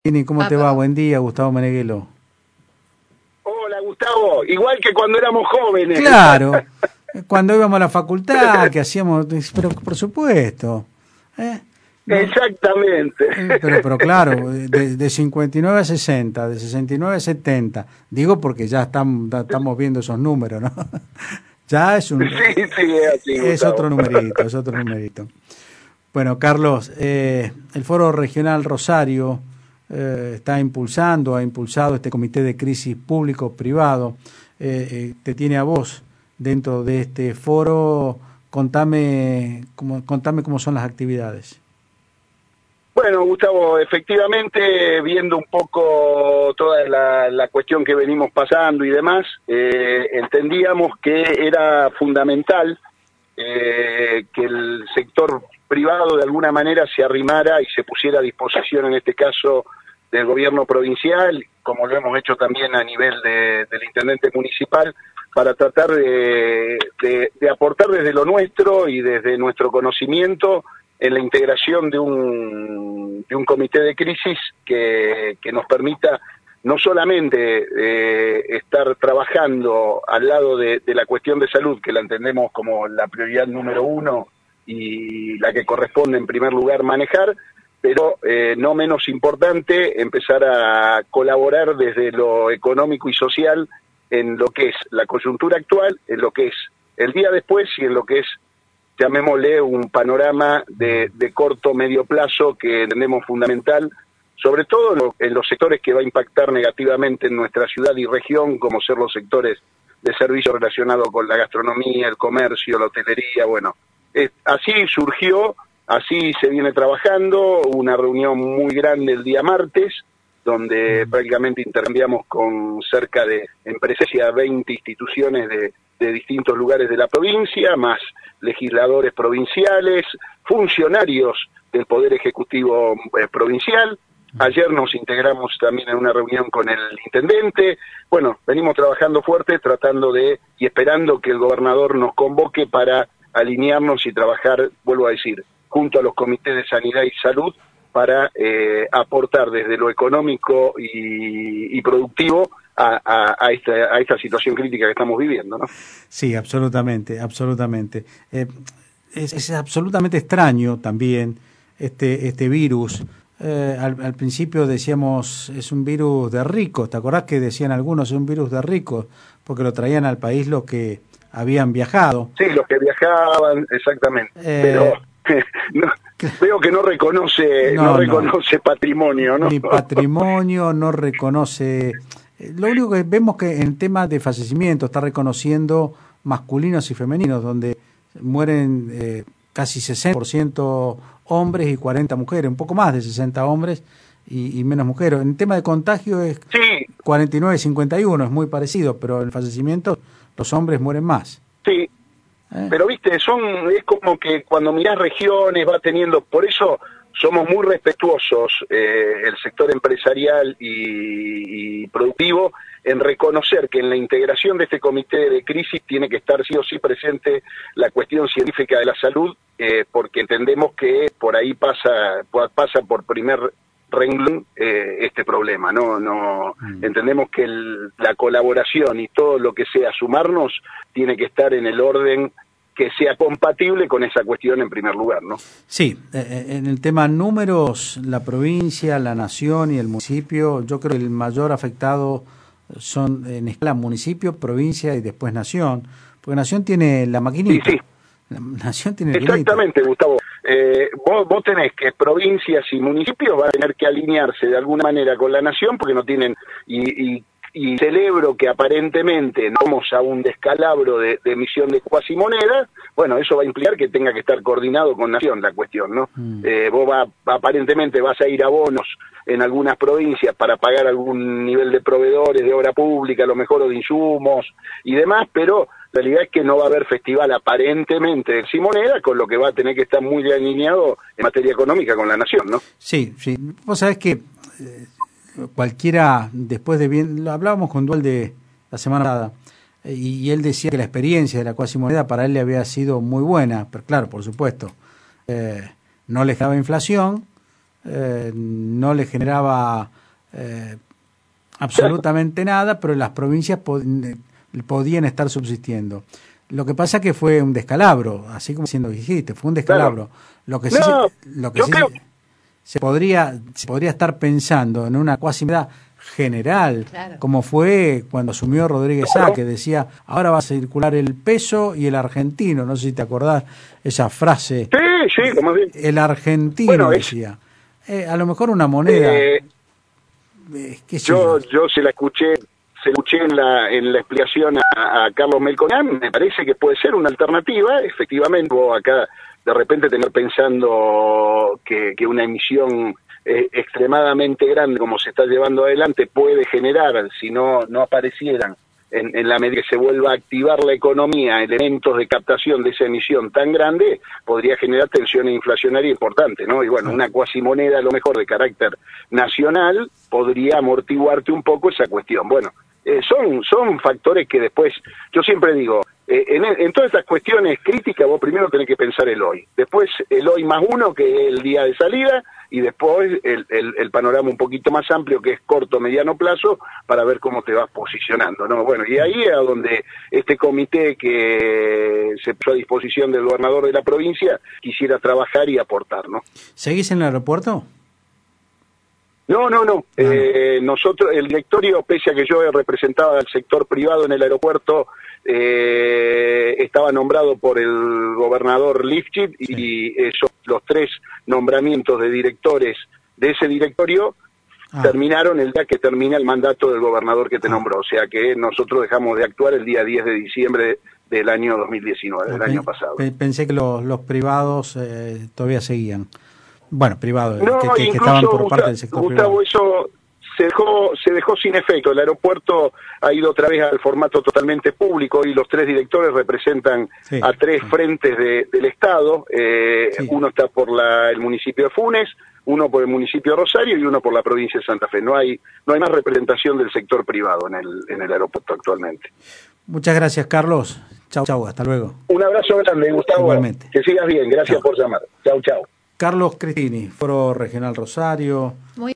¿Cómo te va? Buen día, Gustavo Meneghelo. Hola, Gustavo. Igual que cuando éramos jóvenes. Claro, cuando íbamos a la facultad, que hacíamos, pero por supuesto. No, Exactamente. pero claro, de 59 a 60, de 69 a 70. Digo porque ya estamos viendo esos números, ¿no? Ya es un... Sí, es así, es otro numerito, es otro numerito. Bueno, Carlos, el Foro Regional Rosario ha impulsado este comité de crisis público-privado. Te tiene a vos dentro de este foro. Contame cómo son las actividades. Bueno, Gustavo, efectivamente, viendo un poco toda la cuestión que venimos pasando y demás, entendíamos que era fundamental que el sector privado de alguna manera se arrimara y se pusiera a disposición, en este caso, del gobierno provincial, como lo hemos hecho también a nivel del intendente municipal, para tratar de aportar desde lo nuestro y desde nuestro conocimiento en la integración de un comité de crisis que nos permita no solamente estar trabajando al lado de la cuestión de salud, que la entendemos como la prioridad número uno y la que corresponde en primer lugar manejar, pero no menos importante empezar a colaborar desde lo económico y social en lo que es la coyuntura actual, en lo que es el día después y en lo que es, llamémosle, un panorama de corto medio plazo que entendemos fundamental, sobre todo en los sectores que va a impactar negativamente en nuestra ciudad y región, como ser los sectores de servicios relacionados con la gastronomía, el comercio, la hotelería. Bueno, así surgió, así se viene trabajando, una reunión muy grande el día martes, donde prácticamente intercambiamos con cerca de, en presencia, 20 instituciones de distintos lugares de la provincia, más legisladores provinciales, funcionarios del Poder Ejecutivo provincial. Ayer nos integramos también en una reunión con el intendente. Bueno, venimos trabajando fuerte, tratando y esperando que el gobernador nos convoque para alinearnos y trabajar, vuelvo a decir, junto a los comités de sanidad y salud, para aportar desde lo económico y productivo a esta situación crítica que estamos viviendo, ¿no? Sí, absolutamente. Es absolutamente extraño también este virus. Al principio decíamos es un virus de ricos. ¿Te acordás que decían algunos es un virus de ricos? Porque lo traían al país los que habían viajado. Sí, los que viajaban, exactamente. Pero no, veo que no reconoce patrimonio, ¿no? Ni patrimonio, no reconoce. Lo único que vemos que en temas de fallecimiento está reconociendo masculinos y femeninos, donde mueren casi 60% hombres y 40 mujeres, un poco más de 60 hombres y menos mujeres. En tema de contagio es 49-51, es muy parecido, pero en fallecimiento los hombres mueren más. Sí. Pero viste, es como que cuando mirás regiones va teniendo, por eso somos muy respetuosos, el sector empresarial y productivo, en reconocer que en la integración de este comité de crisis tiene que estar sí o sí presente la cuestión científica de la salud, porque entendemos que por ahí pasa por primer renglón este problema, no entendemos que la colaboración y todo lo que sea sumarnos tiene que estar en el orden que sea compatible con esa cuestión en primer lugar, ¿no? Sí, en el tema números, la provincia, la nación y el municipio, yo creo que el mayor afectado son en escala municipio, provincia y después nación, porque nación tiene la maquinita. Sí. La nación tiene exactamente, Gustavo. Vos tenés que provincias y municipios van a tener que alinearse de alguna manera con la nación porque no tienen, y celebro que aparentemente no vamos a un descalabro de emisión de cuasimonedas. Bueno, eso va a implicar que tenga que estar coordinado con nación la cuestión, ¿no? Vos aparentemente vas a ir a bonos en algunas provincias para pagar algún nivel de proveedores de obra pública, a lo mejor, o de insumos y demás, pero la realidad es que no va a haber festival aparentemente de Simoneda, con lo que va a tener que estar muy alineado en materia económica con la nación, ¿no? Sí. Vos sabés que cualquiera, después de bien, lo hablábamos con Dualde la semana pasada, y él decía que la experiencia de la cuasimoneda para él le había sido muy buena, pero claro, por supuesto, no le daba inflación, no le generaba absolutamente nada, pero las provincias podían estar subsistiendo. Lo que pasa que fue un descalabro, así como dijiste, fue un descalabro. Lo que se podría estar pensando en una cuasi general, como fue cuando asumió Rodríguez Sá, que decía, ahora va a circular el peso y el argentino, no sé si te acordás esa frase. Sí, como bien. El argentino, decía. A lo mejor una moneda. Yo se la escuché en la explicación a Carlos Melconian, me parece que puede ser una alternativa, efectivamente. Vos acá de repente tener pensando que una emisión extremadamente grande como se está llevando adelante puede generar, si no aparecieran en la medida que se vuelva a activar la economía, elementos de captación de esa emisión tan grande, podría generar tensiones inflacionarias importantes, ¿no? Y bueno, una cuasimoneda a lo mejor de carácter nacional podría amortiguarte un poco esa cuestión. Bueno, son factores que después, yo siempre digo, en todas estas cuestiones críticas vos primero tenés que pensar el hoy, después el hoy más uno, que es el día de salida, y después el panorama un poquito más amplio, que es corto, mediano plazo, para ver cómo te vas posicionando, ¿no? Bueno, y ahí es a donde este comité que se puso a disposición del gobernador de la provincia quisiera trabajar y aportar, ¿no? ¿Seguís en el aeropuerto? No. Nosotros, el directorio, pese a que yo representaba al sector privado en el aeropuerto, estaba nombrado por el gobernador Lifchit, y los 3 nombramientos de directores de ese directorio terminaron el día que termina el mandato del gobernador que te nombró. O sea que nosotros dejamos de actuar el día 10 de diciembre del año 2019, del año pasado. Pensé que los privados todavía seguían. Bueno, privados, no, que estaban por parte del sector Gustavo, privado. Eso se dejó sin efecto. El aeropuerto ha ido otra vez al formato totalmente público, y los 3 directores representan a 3 frentes del Estado. Uno está por el municipio de Funes, uno por el municipio de Rosario y uno por la provincia de Santa Fe. No hay más representación del sector privado en el aeropuerto actualmente. Muchas gracias, Carlos. Chau, hasta luego. Un abrazo grande, Gustavo. Igualmente. Que sigas bien, gracias por llamar. Chau. Carlos Cristini, Foro Regional Rosario.